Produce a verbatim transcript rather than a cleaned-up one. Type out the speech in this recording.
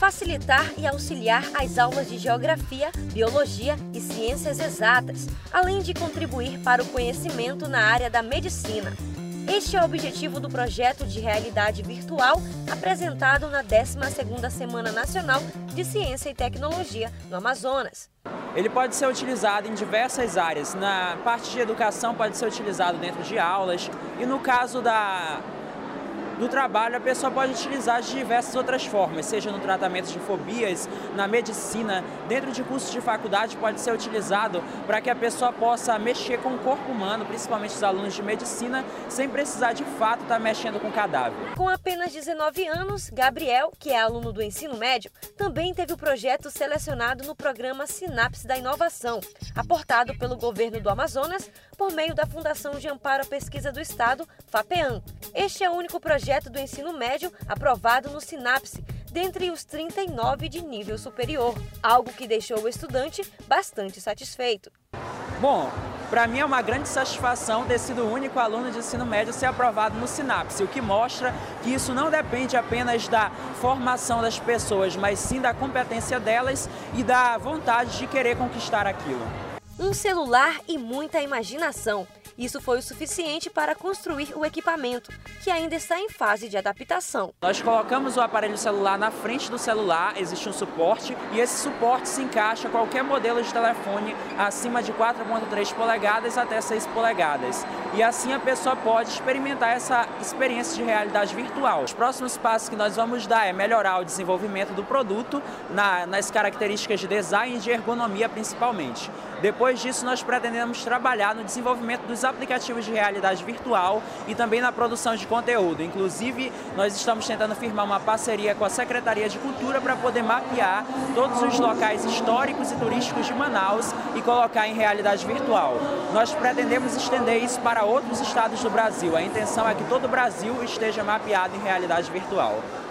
facilitar e auxiliar as aulas de Geografia, Biologia e Ciências Exatas, além de contribuir para o conhecimento na área da medicina. Este é o objetivo do projeto de realidade virtual apresentado na décima segunda Semana Nacional de Ciência e Tecnologia no Amazonas. Ele pode ser utilizado em diversas áreas. Na parte de educação pode ser utilizado dentro de aulas e no caso da... do trabalho, a pessoa pode utilizar de diversas outras formas, seja no tratamento de fobias, na medicina, dentro de cursos de faculdade pode ser utilizado para que a pessoa possa mexer com o corpo humano, principalmente os alunos de medicina, sem precisar de fato estar mexendo com cadáver. Com apenas dezenove anos, Gabriel, que é aluno do ensino médio, também teve o projeto selecionado no programa Sinapse da Inovação, aportado pelo governo do Amazonas por meio da Fundação de Amparo à Pesquisa do Estado, FAPEAM. Este é o único projeto projeto do ensino médio aprovado no Sinapse, dentre os trinta e nove de nível superior, algo que deixou o estudante bastante satisfeito. Bom, para mim é uma grande satisfação ter sido o único aluno de ensino médio a ser aprovado no Sinapse, o que mostra que isso não depende apenas da formação das pessoas, mas sim da competência delas e da vontade de querer conquistar aquilo. Um celular e muita imaginação. Isso foi o suficiente para construir o equipamento, que ainda está em fase de adaptação. Nós colocamos o aparelho celular na frente do celular, existe um suporte, e esse suporte se encaixa a qualquer modelo de telefone acima de quatro vírgula três polegadas até seis polegadas. E assim a pessoa pode experimentar essa experiência de realidade virtual. Os próximos passos que nós vamos dar é melhorar o desenvolvimento do produto, na, nas características de design e de ergonomia principalmente. Depois disso, nós pretendemos trabalhar no desenvolvimento dos aplicativos de realidade virtual e também na produção de conteúdo. Inclusive, nós estamos tentando firmar uma parceria com a Secretaria de Cultura para poder mapear todos os locais históricos e turísticos de Manaus e colocar em realidade virtual. Nós pretendemos estender isso para outros estados do Brasil. A intenção é que todo o Brasil esteja mapeado em realidade virtual.